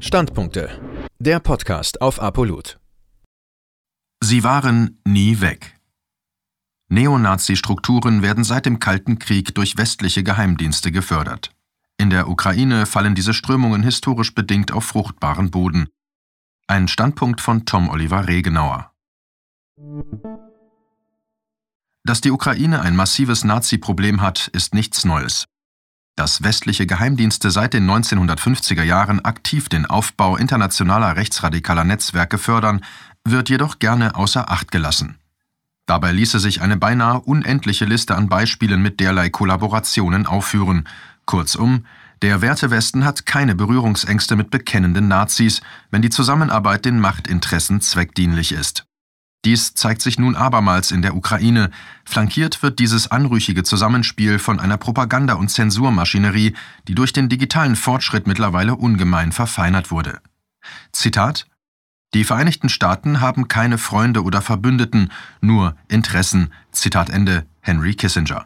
Standpunkte. Der Podcast auf Apollut. Sie waren nie weg. Neonazi-Strukturen werden seit dem Kalten Krieg durch westliche Geheimdienste gefördert. In der Ukraine fallen diese Strömungen historisch bedingt auf fruchtbaren Boden. Ein Standpunkt von Tom Oliver Regenauer. Dass die Ukraine ein massives Nazi-Problem hat, ist nichts Neues. Dass westliche Geheimdienste seit den 1950er Jahren aktiv den Aufbau internationaler rechtsradikaler Netzwerke fördern, wird jedoch gerne außer Acht gelassen. Dabei ließe sich eine beinahe unendliche Liste an Beispielen mit derlei Kollaborationen aufführen. Kurzum, der Wertewesten hat keine Berührungsängste mit bekennenden Nazis, wenn die Zusammenarbeit den Machtinteressen zweckdienlich ist. Dies zeigt sich nun abermals in der Ukraine. Flankiert wird dieses anrüchige Zusammenspiel von einer Propaganda- und Zensurmaschinerie, die durch den digitalen Fortschritt mittlerweile ungemein verfeinert wurde. Zitat: Die Vereinigten Staaten haben keine Freunde oder Verbündeten, nur Interessen. Zitat Ende, Henry Kissinger.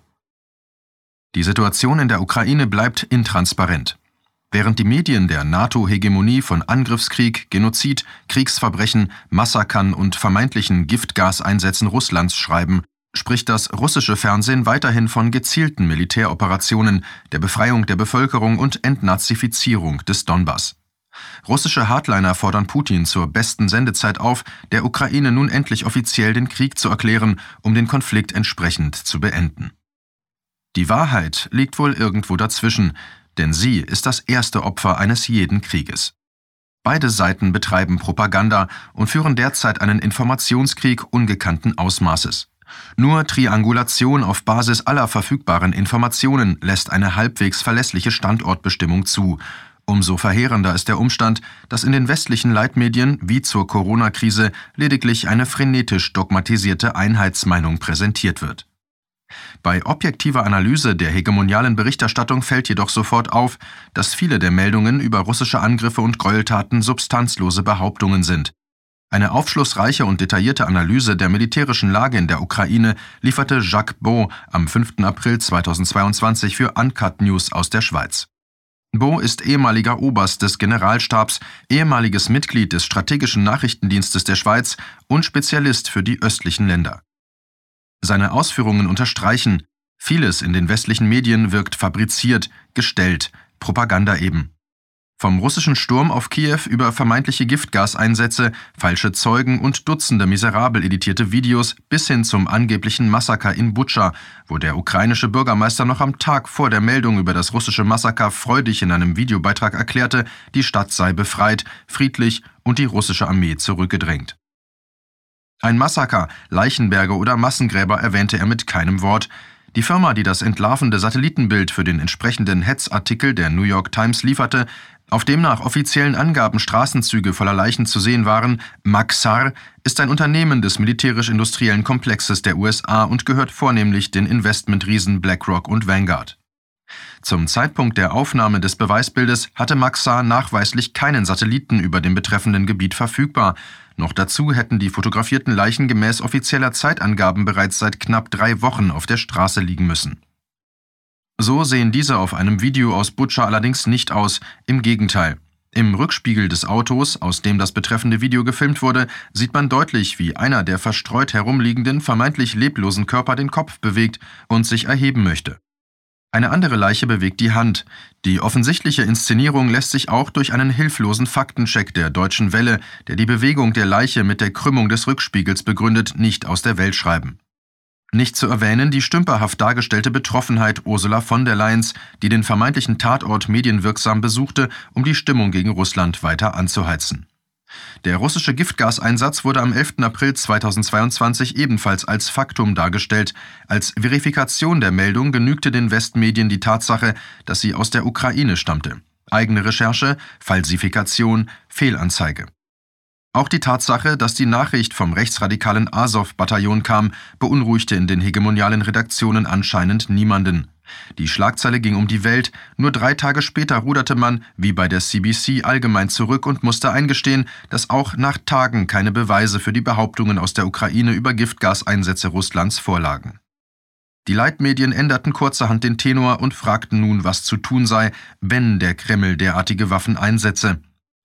Die Situation in der Ukraine bleibt intransparent. Während die Medien der NATO-Hegemonie von Angriffskrieg, Genozid, Kriegsverbrechen, Massakern und vermeintlichen Giftgaseinsätzen Russlands schreiben, spricht das russische Fernsehen weiterhin von gezielten Militäroperationen, der Befreiung der Bevölkerung und Entnazifizierung des Donbass. Russische Hardliner fordern Putin zur besten Sendezeit auf, der Ukraine nun endlich offiziell den Krieg zu erklären, um den Konflikt entsprechend zu beenden. Die Wahrheit liegt wohl irgendwo dazwischen, denn sie ist das erste Opfer eines jeden Krieges. Beide Seiten betreiben Propaganda und führen derzeit einen Informationskrieg ungekannten Ausmaßes. Nur Triangulation auf Basis aller verfügbaren Informationen lässt eine halbwegs verlässliche Standortbestimmung zu. Umso verheerender ist der Umstand, dass in den westlichen Leitmedien wie zur Corona-Krise lediglich eine frenetisch dogmatisierte Einheitsmeinung präsentiert wird. Bei objektiver Analyse der hegemonialen Berichterstattung fällt jedoch sofort auf, dass viele der Meldungen über russische Angriffe und Gräueltaten substanzlose Behauptungen sind. Eine aufschlussreiche und detaillierte Analyse der militärischen Lage in der Ukraine lieferte Jacques Beau am 5. April 2022 für Uncut News aus der Schweiz. Beau ist ehemaliger Oberst des Generalstabs, ehemaliges Mitglied des Strategischen Nachrichtendienstes der Schweiz und Spezialist für die östlichen Länder. Seine Ausführungen unterstreichen, vieles in den westlichen Medien wirkt fabriziert, gestellt, Propaganda eben. Vom russischen Sturm auf Kiew über vermeintliche Giftgaseinsätze, falsche Zeugen und Dutzende miserabel editierte Videos bis hin zum angeblichen Massaker in Butscha, wo der ukrainische Bürgermeister noch am Tag vor der Meldung über das russische Massaker freudig in einem Videobeitrag erklärte, die Stadt sei befreit, friedlich und die russische Armee zurückgedrängt. Ein Massaker, Leichenberge oder Massengräber erwähnte er mit keinem Wort. Die Firma, die das entlarvende Satellitenbild für den entsprechenden Hetzartikel der New York Times lieferte, auf dem nach offiziellen Angaben Straßenzüge voller Leichen zu sehen waren, Maxar, ist ein Unternehmen des militärisch-industriellen Komplexes der USA und gehört vornehmlich den Investmentriesen BlackRock und Vanguard. Zum Zeitpunkt der Aufnahme des Beweisbildes hatte Maxar nachweislich keinen Satelliten über dem betreffenden Gebiet verfügbar. Noch dazu hätten die fotografierten Leichen gemäß offizieller Zeitangaben bereits seit knapp 3 Wochen auf der Straße liegen müssen. So sehen diese auf einem Video aus Butscha allerdings nicht aus, im Gegenteil. Im Rückspiegel des Autos, aus dem das betreffende Video gefilmt wurde, sieht man deutlich, wie einer der verstreut herumliegenden, vermeintlich leblosen Körper den Kopf bewegt und sich erheben möchte. Eine andere Leiche bewegt die Hand. Die offensichtliche Inszenierung lässt sich auch durch einen hilflosen Faktencheck der Deutschen Welle, der die Bewegung der Leiche mit der Krümmung des Rückspiegels begründet, nicht aus der Welt schreiben. Nicht zu erwähnen die stümperhaft dargestellte Betroffenheit Ursula von der Leyens, die den vermeintlichen Tatort medienwirksam besuchte, um die Stimmung gegen Russland weiter anzuheizen. Der russische Giftgaseinsatz wurde am 11. April 2022 ebenfalls als Faktum dargestellt. Als Verifikation der Meldung genügte den Westmedien die Tatsache, dass sie aus der Ukraine stammte. Eigene Recherche, Falsifikation, Fehlanzeige. Auch die Tatsache, dass die Nachricht vom rechtsradikalen Asow-Bataillon kam, beunruhigte in den hegemonialen Redaktionen anscheinend niemanden. Die Schlagzeile ging um die Welt, nur 3 Tage später ruderte man, wie bei der CBC, allgemein zurück und musste eingestehen, dass auch nach Tagen keine Beweise für die Behauptungen aus der Ukraine über Giftgaseinsätze Russlands vorlagen. Die Leitmedien änderten kurzerhand den Tenor und fragten nun, was zu tun sei, wenn der Kreml derartige Waffen einsetze.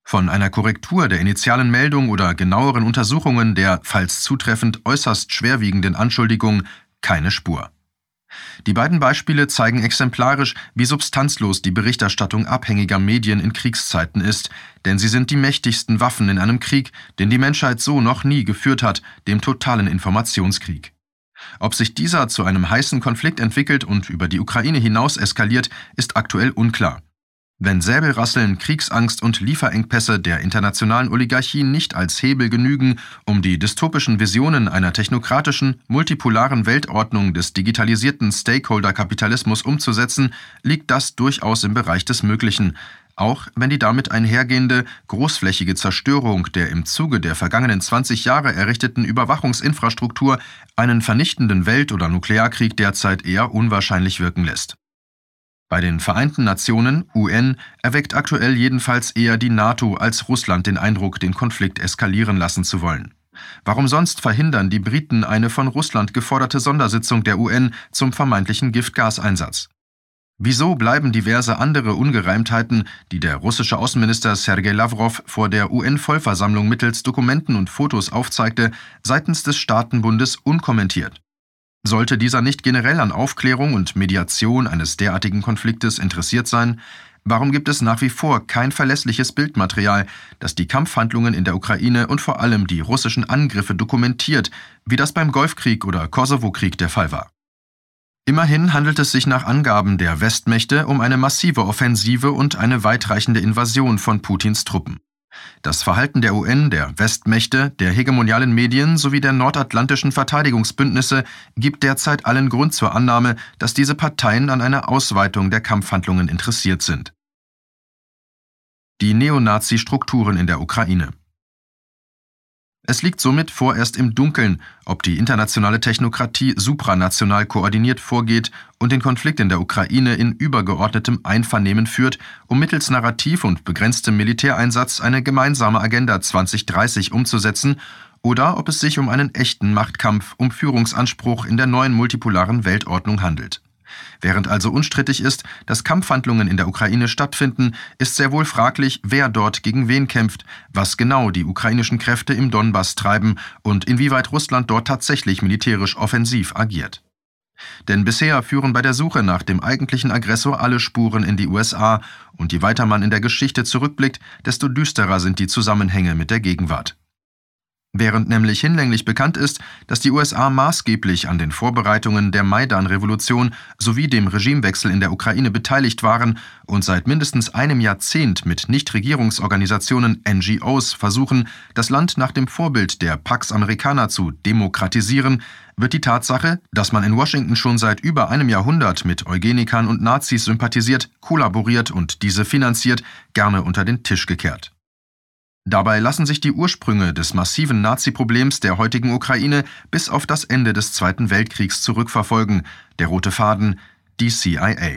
Von einer Korrektur der initialen Meldung oder genaueren Untersuchungen der, falls zutreffend, äußerst schwerwiegenden Anschuldigung keine Spur. Die beiden Beispiele zeigen exemplarisch, wie substanzlos die Berichterstattung abhängiger Medien in Kriegszeiten ist, denn sie sind die mächtigsten Waffen in einem Krieg, den die Menschheit so noch nie geführt hat, dem totalen Informationskrieg. Ob sich dieser zu einem heißen Konflikt entwickelt und über die Ukraine hinaus eskaliert, ist aktuell unklar. Wenn Säbelrasseln, Kriegsangst und Lieferengpässe der internationalen Oligarchien nicht als Hebel genügen, um die dystopischen Visionen einer technokratischen, multipolaren Weltordnung des digitalisierten Stakeholder-Kapitalismus umzusetzen, liegt das durchaus im Bereich des Möglichen, auch wenn die damit einhergehende, großflächige Zerstörung der im Zuge der vergangenen 20 Jahre errichteten Überwachungsinfrastruktur einen vernichtenden Welt- oder Nuklearkrieg derzeit eher unwahrscheinlich wirken lässt. Bei den Vereinten Nationen, UN, erweckt aktuell jedenfalls eher die NATO als Russland den Eindruck, den Konflikt eskalieren lassen zu wollen. Warum sonst verhindern die Briten eine von Russland geforderte Sondersitzung der UN zum vermeintlichen Giftgaseinsatz? Wieso bleiben diverse andere Ungereimtheiten, die der russische Außenminister Sergei Lavrov vor der UN-Vollversammlung mittels Dokumenten und Fotos aufzeigte, seitens des Staatenbundes unkommentiert? Sollte dieser nicht generell an Aufklärung und Mediation eines derartigen Konfliktes interessiert sein, warum gibt es nach wie vor kein verlässliches Bildmaterial, das die Kampfhandlungen in der Ukraine und vor allem die russischen Angriffe dokumentiert, wie das beim Golfkrieg oder Kosovo-Krieg der Fall war? Immerhin handelt es sich nach Angaben der Westmächte um eine massive Offensive und eine weitreichende Invasion von Putins Truppen. Das Verhalten der UN, der Westmächte, der hegemonialen Medien sowie der nordatlantischen Verteidigungsbündnisse gibt derzeit allen Grund zur Annahme, dass diese Parteien an einer Ausweitung der Kampfhandlungen interessiert sind. Die Neonazi-Strukturen in der Ukraine. Es liegt somit vorerst im Dunkeln, ob die internationale Technokratie supranational koordiniert vorgeht und den Konflikt in der Ukraine in übergeordnetem Einvernehmen führt, um mittels Narrativ und begrenztem Militäreinsatz eine gemeinsame Agenda 2030 umzusetzen, oder ob es sich um einen echten Machtkampf um Führungsanspruch in der neuen multipolaren Weltordnung handelt. Während also unstrittig ist, dass Kampfhandlungen in der Ukraine stattfinden, ist sehr wohl fraglich, wer dort gegen wen kämpft, was genau die ukrainischen Kräfte im Donbass treiben und inwieweit Russland dort tatsächlich militärisch offensiv agiert. Denn bisher führen bei der Suche nach dem eigentlichen Aggressor alle Spuren in die USA, und je weiter man in der Geschichte zurückblickt, desto düsterer sind die Zusammenhänge mit der Gegenwart. Während nämlich hinlänglich bekannt ist, dass die USA maßgeblich an den Vorbereitungen der Maidan-Revolution sowie dem Regimewechsel in der Ukraine beteiligt waren und seit mindestens einem Jahrzehnt mit Nichtregierungsorganisationen NGOs versuchen, das Land nach dem Vorbild der Pax Americana zu demokratisieren, wird die Tatsache, dass man in Washington schon seit über einem Jahrhundert mit Eugenikern und Nazis sympathisiert, kollaboriert und diese finanziert, gerne unter den Tisch gekehrt. Dabei lassen sich die Ursprünge des massiven Nazi-Problems der heutigen Ukraine bis auf das Ende des Zweiten Weltkriegs zurückverfolgen, der rote Faden, die CIA.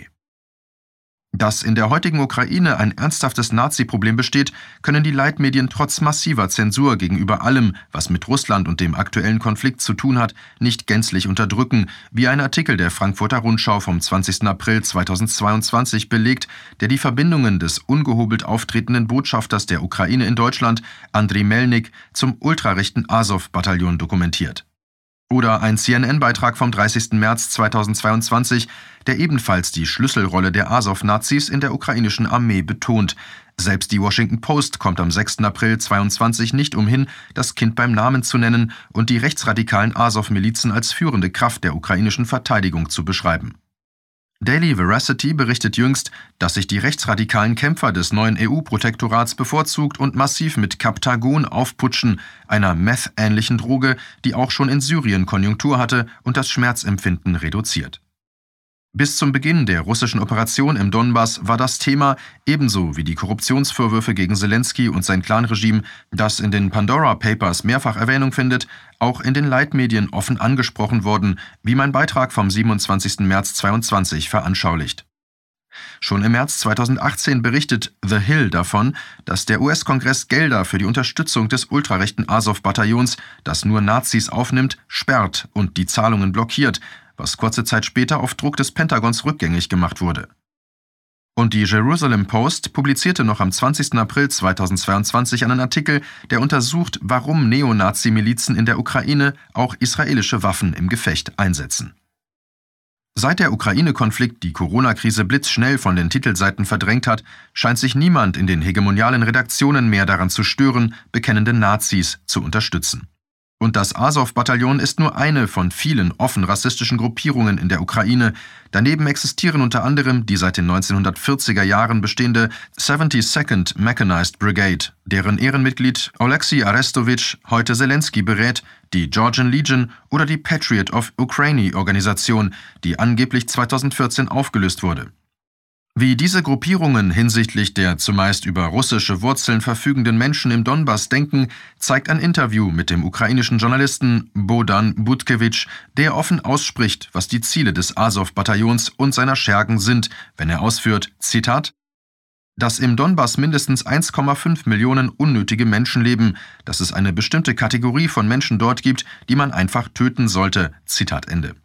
Dass in der heutigen Ukraine ein ernsthaftes Nazi-Problem besteht, können die Leitmedien trotz massiver Zensur gegenüber allem, was mit Russland und dem aktuellen Konflikt zu tun hat, nicht gänzlich unterdrücken, wie ein Artikel der Frankfurter Rundschau vom 20. April 2022 belegt, der die Verbindungen des ungehobelt auftretenden Botschafters der Ukraine in Deutschland, Andriy Melnik, zum ultrarechten Asow-Bataillon dokumentiert. Oder ein CNN-Beitrag vom 30. März 2022, der ebenfalls die Schlüsselrolle der Asow-Nazis in der ukrainischen Armee betont. Selbst die Washington Post kommt am 6. April 2022 nicht umhin, das Kind beim Namen zu nennen und die rechtsradikalen Asow-Milizen als führende Kraft der ukrainischen Verteidigung zu beschreiben. Daily Veracity berichtet jüngst, dass sich die rechtsradikalen Kämpfer des neuen EU-Protektorats bevorzugt und massiv mit Captagon aufputschen, einer Meth-ähnlichen Droge, die auch schon in Syrien Konjunktur hatte und das Schmerzempfinden reduziert. Bis zum Beginn der russischen Operation im Donbass war das Thema, ebenso wie die Korruptionsvorwürfe gegen Selenskyj und sein Clanregime, das in den Pandora Papers mehrfach Erwähnung findet, auch in den Leitmedien offen angesprochen worden, wie mein Beitrag vom 27. März 2022 veranschaulicht. Schon im März 2018 berichtet The Hill davon, dass der US-Kongress Gelder für die Unterstützung des ultrarechten Asow-Bataillons, das nur Nazis aufnimmt, sperrt und die Zahlungen blockiert, was kurze Zeit später auf Druck des Pentagons rückgängig gemacht wurde. Und die Jerusalem Post publizierte noch am 20. April 2022 einen Artikel, der untersucht, warum Neonazi-Milizen in der Ukraine auch israelische Waffen im Gefecht einsetzen. Seit der Ukraine-Konflikt die Corona-Krise blitzschnell von den Titelseiten verdrängt hat, scheint sich niemand in den hegemonialen Redaktionen mehr daran zu stören, bekennende Nazis zu unterstützen. Und das Asow-Bataillon ist nur eine von vielen offen rassistischen Gruppierungen in der Ukraine. Daneben existieren unter anderem die seit den 1940er Jahren bestehende 72nd Mechanized Brigade, deren Ehrenmitglied Oleksiy Arestowitsch heute Zelensky berät, die Georgian Legion oder die Patriot of Ukraine-Organisation, die angeblich 2014 aufgelöst wurde. Wie diese Gruppierungen hinsichtlich der zumeist über russische Wurzeln verfügenden Menschen im Donbass denken, zeigt ein Interview mit dem ukrainischen Journalisten Bohdan Budkewitsch, der offen ausspricht, was die Ziele des Asow-Bataillons und seiner Schergen sind, wenn er ausführt, Zitat, dass im Donbass mindestens 1,5 Millionen unnötige Menschen leben, dass es eine bestimmte Kategorie von Menschen dort gibt, die man einfach töten sollte, Zitat Ende.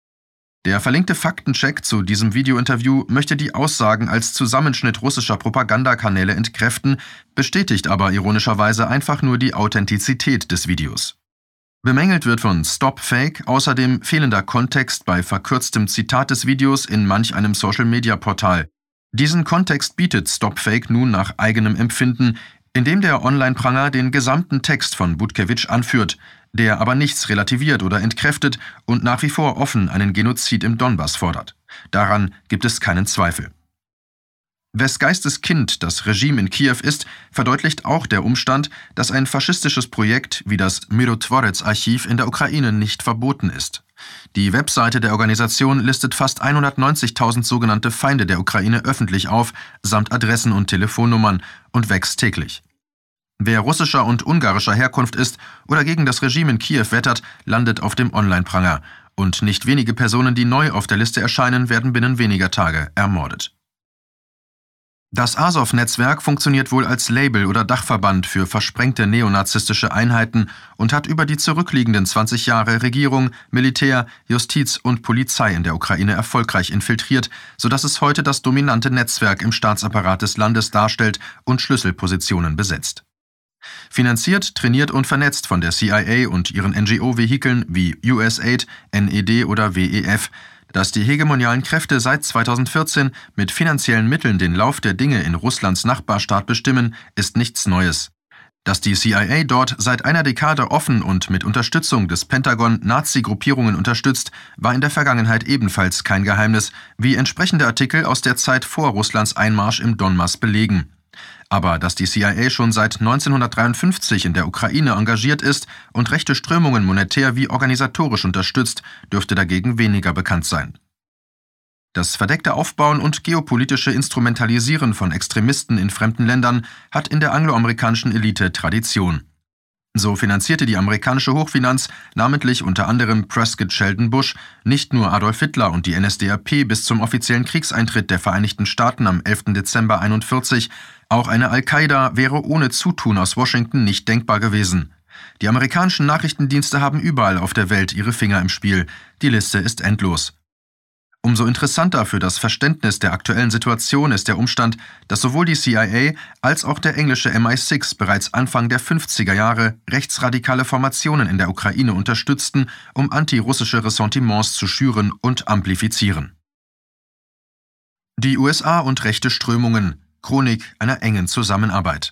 Der verlinkte Faktencheck zu diesem Videointerview möchte die Aussagen als Zusammenschnitt russischer Propagandakanäle entkräften, bestätigt aber ironischerweise einfach nur die Authentizität des Videos. Bemängelt wird von StopFake außerdem fehlender Kontext bei verkürztem Zitat des Videos in manch einem Social-Media-Portal. Diesen Kontext bietet StopFake nun nach eigenem Empfinden, indem der Online-Pranger den gesamten Text von Budkewitsch anführt, der aber nichts relativiert oder entkräftet und nach wie vor offen einen Genozid im Donbass fordert. Daran gibt es keinen Zweifel. Wes Geistes Kind das Regime in Kiew ist, verdeutlicht auch der Umstand, dass ein faschistisches Projekt wie das Mirotvorets-Archiv in der Ukraine nicht verboten ist. Die Webseite der Organisation listet fast 190.000 sogenannte Feinde der Ukraine öffentlich auf, samt Adressen und Telefonnummern, und wächst täglich. Wer russischer und ungarischer Herkunft ist oder gegen das Regime in Kiew wettert, landet auf dem Online-Pranger. Und nicht wenige Personen, die neu auf der Liste erscheinen, werden binnen weniger Tage ermordet. Das Asow-Netzwerk funktioniert wohl als Label oder Dachverband für versprengte neonazistische Einheiten und hat über die zurückliegenden 20 Jahre Regierung, Militär, Justiz und Polizei in der Ukraine erfolgreich infiltriert, sodass es heute das dominante Netzwerk im Staatsapparat des Landes darstellt und Schlüsselpositionen besetzt. Finanziert, trainiert und vernetzt von der CIA und ihren NGO-Vehikeln wie USAID, NED oder WEF, dass die hegemonialen Kräfte seit 2014 mit finanziellen Mitteln den Lauf der Dinge in Russlands Nachbarstaat bestimmen, ist nichts Neues. Dass die CIA dort seit einer Dekade offen und mit Unterstützung des Pentagon Nazi-Gruppierungen unterstützt, war in der Vergangenheit ebenfalls kein Geheimnis, wie entsprechende Artikel aus der Zeit vor Russlands Einmarsch im Donbass belegen. Aber dass die CIA schon seit 1953 in der Ukraine engagiert ist und rechte Strömungen monetär wie organisatorisch unterstützt, dürfte dagegen weniger bekannt sein. Das verdeckte Aufbauen und geopolitische Instrumentalisieren von Extremisten in fremden Ländern hat in der angloamerikanischen Elite Tradition. So finanzierte die amerikanische Hochfinanz, namentlich unter anderem Prescott Sheldon Bush, nicht nur Adolf Hitler und die NSDAP bis zum offiziellen Kriegseintritt der Vereinigten Staaten am 11. Dezember 1941, auch eine Al-Qaida wäre ohne Zutun aus Washington nicht denkbar gewesen. Die amerikanischen Nachrichtendienste haben überall auf der Welt ihre Finger im Spiel. Die Liste ist endlos. Umso interessanter für das Verständnis der aktuellen Situation ist der Umstand, dass sowohl die CIA als auch der englische MI6 bereits Anfang der 50er Jahre rechtsradikale Formationen in der Ukraine unterstützten, um antirussische Ressentiments zu schüren und amplifizieren. Die USA und rechte Strömungen. Chronik einer engen Zusammenarbeit.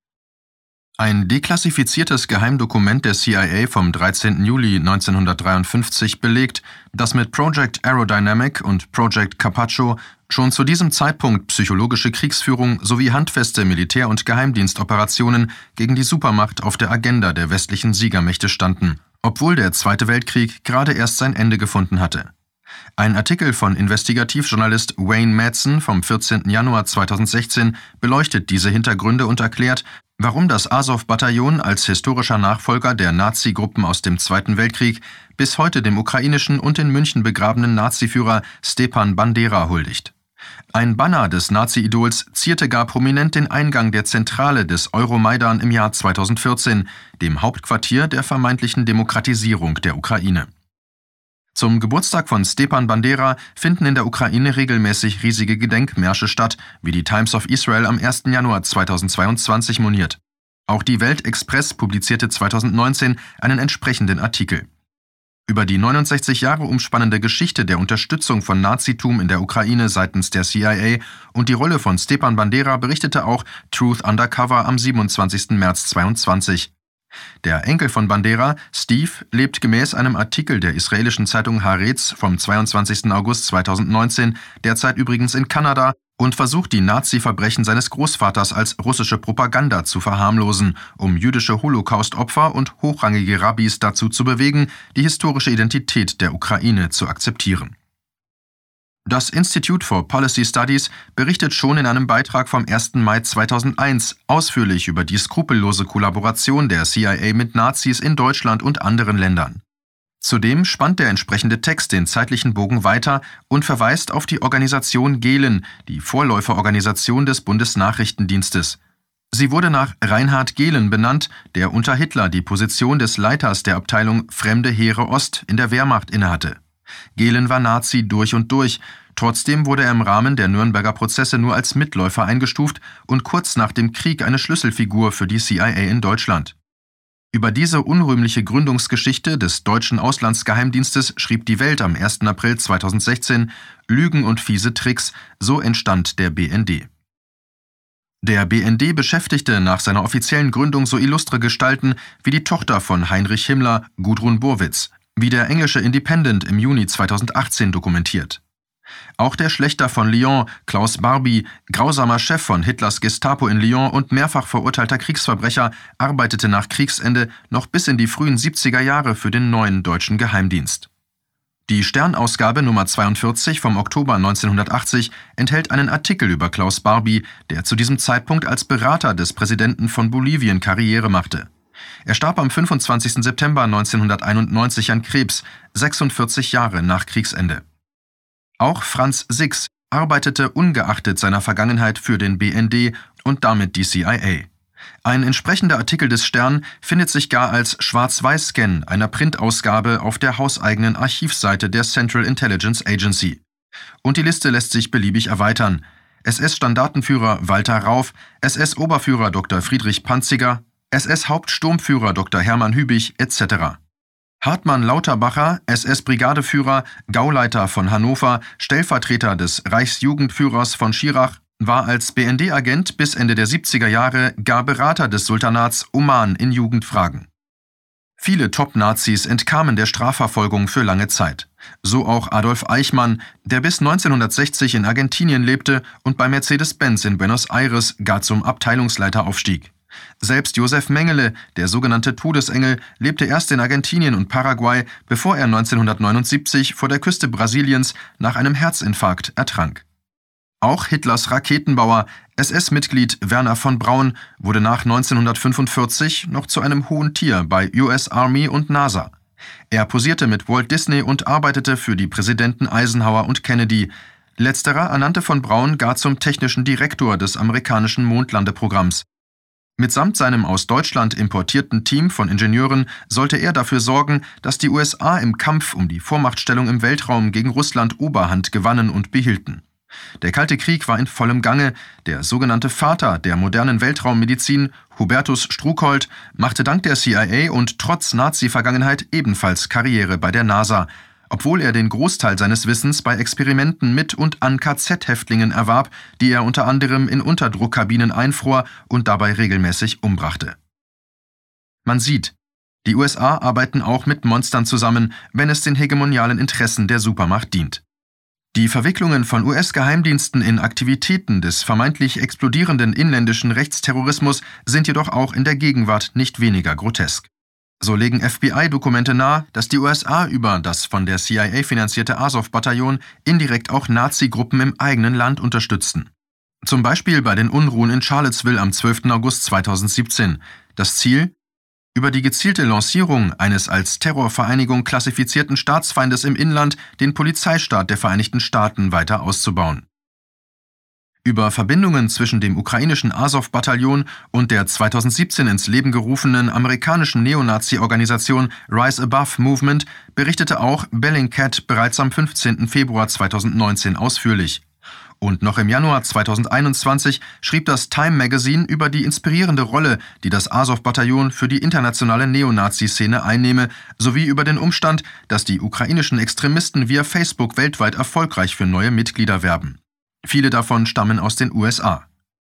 Ein deklassifiziertes Geheimdokument der CIA vom 13. Juli 1953 belegt, dass mit Project Aerodynamic und Project Carpaccio schon zu diesem Zeitpunkt psychologische Kriegsführung sowie handfeste Militär- und Geheimdienstoperationen gegen die Supermacht auf der Agenda der westlichen Siegermächte standen, obwohl der Zweite Weltkrieg gerade erst sein Ende gefunden hatte. Ein Artikel von Investigativjournalist Wayne Madsen vom 14. Januar 2016 beleuchtet diese Hintergründe und erklärt, warum das Asow-Bataillon als historischer Nachfolger der Nazi-Gruppen aus dem Zweiten Weltkrieg bis heute dem ukrainischen und in München begrabenen Naziführer Stepan Bandera huldigt. Ein Banner des Nazi-Idols zierte gar prominent den Eingang der Zentrale des Euromaidan im Jahr 2014, dem Hauptquartier der vermeintlichen Demokratisierung der Ukraine. Zum Geburtstag von Stepan Bandera finden in der Ukraine regelmäßig riesige Gedenkmärsche statt, wie die Times of Israel am 1. Januar 2022 moniert. Auch die Welt Express publizierte 2019 einen entsprechenden Artikel. Über die 69 Jahre umspannende Geschichte der Unterstützung von Nazitum in der Ukraine seitens der CIA und die Rolle von Stepan Bandera berichtete auch Truth Undercover am 27. März 2022. Der Enkel von Bandera, Steve, lebt gemäß einem Artikel der israelischen Zeitung Haaretz vom 22. August 2019, derzeit übrigens in Kanada, und versucht die Nazi-Verbrechen seines Großvaters als russische Propaganda zu verharmlosen, um jüdische Holocaust-Opfer und hochrangige Rabbis dazu zu bewegen, die historische Identität der Ukraine zu akzeptieren. Das Institute for Policy Studies berichtet schon in einem Beitrag vom 1. Mai 2001 ausführlich über die skrupellose Kollaboration der CIA mit Nazis in Deutschland und anderen Ländern. Zudem spannt der entsprechende Text den zeitlichen Bogen weiter und verweist auf die Organisation Gehlen, die Vorläuferorganisation des Bundesnachrichtendienstes. Sie wurde nach Reinhard Gehlen benannt, der unter Hitler die Position des Leiters der Abteilung Fremde Heere Ost in der Wehrmacht innehatte. Gehlen war Nazi durch und durch, trotzdem wurde er im Rahmen der Nürnberger Prozesse nur als Mitläufer eingestuft und kurz nach dem Krieg eine Schlüsselfigur für die CIA in Deutschland. Über diese unrühmliche Gründungsgeschichte des deutschen Auslandsgeheimdienstes schrieb die Welt am 1. April 2016 Lügen und fiese Tricks, so entstand der BND. Der BND beschäftigte nach seiner offiziellen Gründung so illustre Gestalten wie die Tochter von Heinrich Himmler, Gudrun Burwitz, wie der englische Independent im Juni 2018 dokumentiert. Auch der Schlächter von Lyon, Klaus Barbie, grausamer Chef von Hitlers Gestapo in Lyon und mehrfach verurteilter Kriegsverbrecher, arbeitete nach Kriegsende noch bis in die frühen 70er Jahre für den neuen deutschen Geheimdienst. Die Stern-Ausgabe Nummer 42 vom Oktober 1980 enthält einen Artikel über Klaus Barbie, der zu diesem Zeitpunkt als Berater des Präsidenten von Bolivien Karriere machte. Er starb am 25. September 1991 an Krebs, 46 Jahre nach Kriegsende. Auch Franz Six arbeitete ungeachtet seiner Vergangenheit für den BND und damit die CIA. Ein entsprechender Artikel des Stern findet sich gar als Schwarz-Weiß-Scan einer Printausgabe auf der hauseigenen Archivseite der Central Intelligence Agency. Und die Liste lässt sich beliebig erweitern. SS-Standartenführer Walter Rauf, SS-Oberführer Dr. Friedrich Panziger, SS-Hauptsturmführer Dr. Hermann Hübig etc. Hartmann Lauterbacher, SS-Brigadeführer, Gauleiter von Hannover, Stellvertreter des Reichsjugendführers von Schirach, war als BND-Agent bis Ende der 70er Jahre gar Berater des Sultanats Oman in Jugendfragen. Viele Top-Nazis entkamen der Strafverfolgung für lange Zeit. So auch Adolf Eichmann, der bis 1960 in Argentinien lebte und bei Mercedes-Benz in Buenos Aires gar zum Abteilungsleiter aufstieg. Selbst Josef Mengele, der sogenannte Todesengel, lebte erst in Argentinien und Paraguay, bevor er 1979 vor der Küste Brasiliens nach einem Herzinfarkt ertrank. Auch Hitlers Raketenbauer, SS-Mitglied Werner von Braun, wurde nach 1945 noch zu einem hohen Tier bei US Army und NASA. Er posierte mit Walt Disney und arbeitete für die Präsidenten Eisenhower und Kennedy. Letzterer ernannte von Braun gar zum technischen Direktor des amerikanischen Mondlandeprogramms. Mitsamt seinem aus Deutschland importierten Team von Ingenieuren sollte er dafür sorgen, dass die USA im Kampf um die Vormachtstellung im Weltraum gegen Russland Oberhand gewannen und behielten. Der Kalte Krieg war in vollem Gange. Der sogenannte Vater der modernen Weltraummedizin, Hubertus Struckold, machte dank der CIA und trotz Nazi-Vergangenheit ebenfalls Karriere bei der NASA, obwohl er den Großteil seines Wissens bei Experimenten mit und an KZ-Häftlingen erwarb, die er unter anderem in Unterdruckkabinen einfror und dabei regelmäßig umbrachte. Man sieht, die USA arbeiten auch mit Monstern zusammen, wenn es den hegemonialen Interessen der Supermacht dient. Die Verwicklungen von US-Geheimdiensten in Aktivitäten des vermeintlich explodierenden inländischen Rechtsterrorismus sind jedoch auch in der Gegenwart nicht weniger grotesk. So legen FBI-Dokumente nahe, dass die USA über das von der CIA finanzierte Azov-Bataillon indirekt auch Nazi-Gruppen im eigenen Land unterstützten. Zum Beispiel bei den Unruhen in Charlottesville am 12. August 2017. Das Ziel? Über die gezielte Lancierung eines als Terrorvereinigung klassifizierten Staatsfeindes im Inland den Polizeistaat der Vereinigten Staaten weiter auszubauen. Über Verbindungen zwischen dem ukrainischen Asow-Bataillon und der 2017 ins Leben gerufenen amerikanischen Neonazi-Organisation Rise Above Movement berichtete auch Bellingcat bereits am 15. Februar 2019 ausführlich. Und noch im Januar 2021 schrieb das Time Magazine über die inspirierende Rolle, die das Asow-Bataillon für die internationale Neonazi-Szene einnehme, sowie über den Umstand, dass die ukrainischen Extremisten via Facebook weltweit erfolgreich für neue Mitglieder werben. Viele davon stammen aus den USA.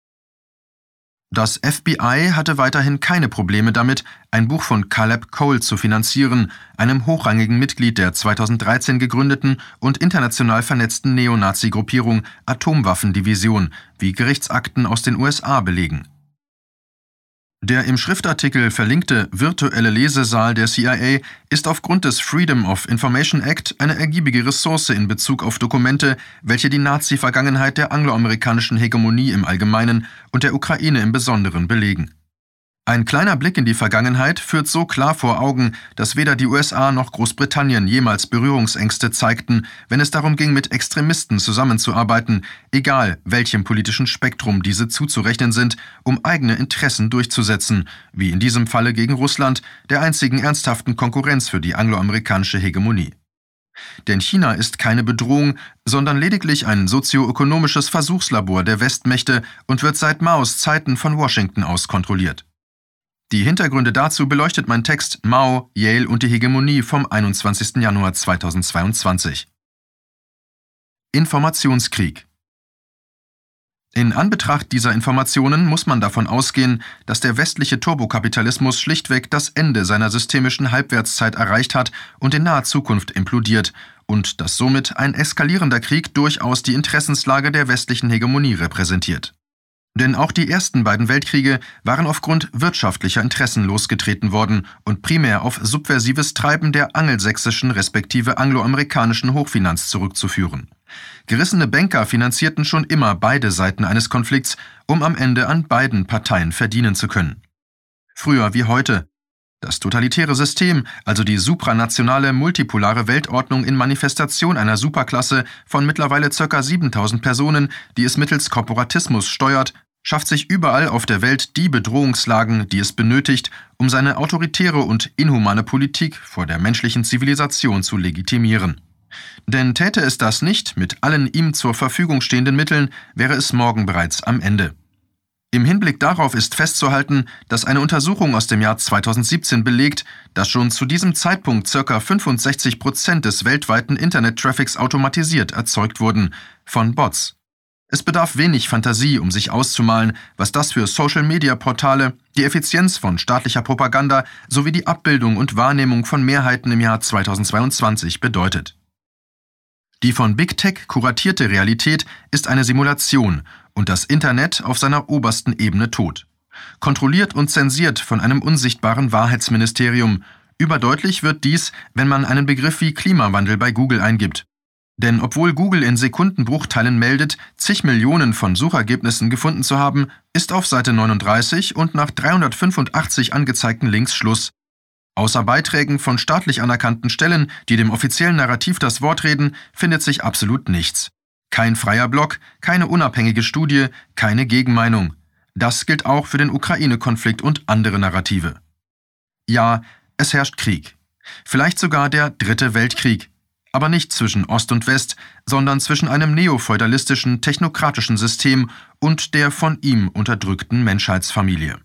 Das FBI hatte weiterhin keine Probleme damit, ein Buch von Caleb Cole zu finanzieren, einem hochrangigen Mitglied der 2013 gegründeten und international vernetzten Neonazi-Gruppierung Atomwaffendivision, wie Gerichtsakten aus den USA belegen. Der im Schriftartikel verlinkte virtuelle Lesesaal der CIA ist aufgrund des Freedom of Information Act eine ergiebige Ressource in Bezug auf Dokumente, welche die Nazi-Vergangenheit der angloamerikanischen Hegemonie im Allgemeinen und der Ukraine im Besonderen belegen. Ein kleiner Blick in die Vergangenheit führt so klar vor Augen, dass weder die USA noch Großbritannien jemals Berührungsängste zeigten, wenn es darum ging, mit Extremisten zusammenzuarbeiten, egal welchem politischen Spektrum diese zuzurechnen sind, um eigene Interessen durchzusetzen, wie in diesem Falle gegen Russland, der einzigen ernsthaften Konkurrenz für die angloamerikanische Hegemonie. Denn China ist keine Bedrohung, sondern lediglich ein sozioökonomisches Versuchslabor der Westmächte und wird seit Maos Zeiten von Washington aus kontrolliert. Die Hintergründe dazu beleuchtet mein Text Mao, Yale und die Hegemonie vom 21. Januar 2022. Informationskrieg. In Anbetracht dieser Informationen muss man davon ausgehen, dass der westliche Turbokapitalismus schlichtweg das Ende seiner systemischen Halbwertszeit erreicht hat und in naher Zukunft implodiert und dass somit ein eskalierender Krieg durchaus die Interessenslage der westlichen Hegemonie repräsentiert. Denn auch die ersten beiden Weltkriege waren aufgrund wirtschaftlicher Interessen losgetreten worden und primär auf subversives Treiben der angelsächsischen respektive angloamerikanischen Hochfinanz zurückzuführen. Gerissene Banker finanzierten schon immer beide Seiten eines Konflikts, um am Ende an beiden Parteien verdienen zu können. Früher wie heute. Das totalitäre System, also die supranationale, multipolare Weltordnung in Manifestation einer Superklasse von mittlerweile ca. 7000 Personen, die es mittels Korporatismus steuert, schafft sich überall auf der Welt die Bedrohungslagen, die es benötigt, um seine autoritäre und inhumane Politik vor der menschlichen Zivilisation zu legitimieren. Denn täte es das nicht mit allen ihm zur Verfügung stehenden Mitteln, wäre es morgen bereits am Ende. Im Hinblick darauf ist festzuhalten, dass eine Untersuchung aus dem Jahr 2017 belegt, dass schon zu diesem Zeitpunkt ca. 65% des weltweiten Internet-Traffics automatisiert erzeugt wurden, von Bots. Es bedarf wenig Fantasie, um sich auszumalen, was das für Social-Media-Portale, die Effizienz von staatlicher Propaganda sowie die Abbildung und Wahrnehmung von Mehrheiten im Jahr 2022 bedeutet. Die von Big Tech kuratierte Realität ist eine Simulation und das Internet auf seiner obersten Ebene tot. Kontrolliert und zensiert von einem unsichtbaren Wahrheitsministerium. Überdeutlich wird dies, wenn man einen Begriff wie Klimawandel bei Google eingibt. Denn obwohl Google in Sekundenbruchteilen meldet, zig Millionen von Suchergebnissen gefunden zu haben, ist auf Seite 39 und nach 385 angezeigten Links Schluss. Außer Beiträgen von staatlich anerkannten Stellen, die dem offiziellen Narrativ das Wort reden, findet sich absolut nichts. Kein freier Blog, keine unabhängige Studie, keine Gegenmeinung. Das gilt auch für den Ukraine-Konflikt und andere Narrative. Ja, es herrscht Krieg. Vielleicht sogar der Dritte Weltkrieg. Aber nicht zwischen Ost und West, sondern zwischen einem neofeudalistischen, technokratischen System und der von ihm unterdrückten Menschheitsfamilie.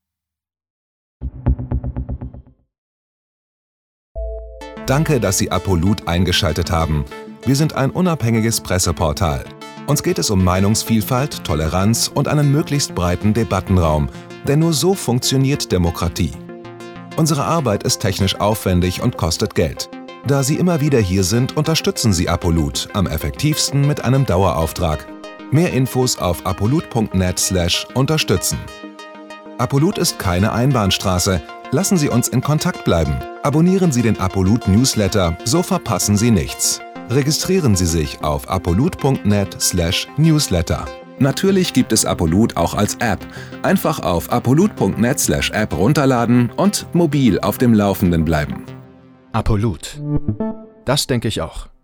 Danke, dass Sie Apolut eingeschaltet haben. Wir sind ein unabhängiges Presseportal. Uns geht es um Meinungsvielfalt, Toleranz und einen möglichst breiten Debattenraum, denn nur so funktioniert Demokratie. Unsere Arbeit ist technisch aufwendig und kostet Geld. Da Sie immer wieder hier sind, unterstützen Sie Apolut am effektivsten mit einem Dauerauftrag. Mehr Infos auf apolut.net/unterstützen. Apolut ist keine Einbahnstraße. Lassen Sie uns in Kontakt bleiben. Abonnieren Sie den Apolut Newsletter, so verpassen Sie nichts. Registrieren Sie sich auf apolut.net/newsletter. Natürlich gibt es Apolut auch als App. Einfach auf apolut.net/app runterladen und mobil auf dem Laufenden bleiben. Apolut. Das denke ich auch.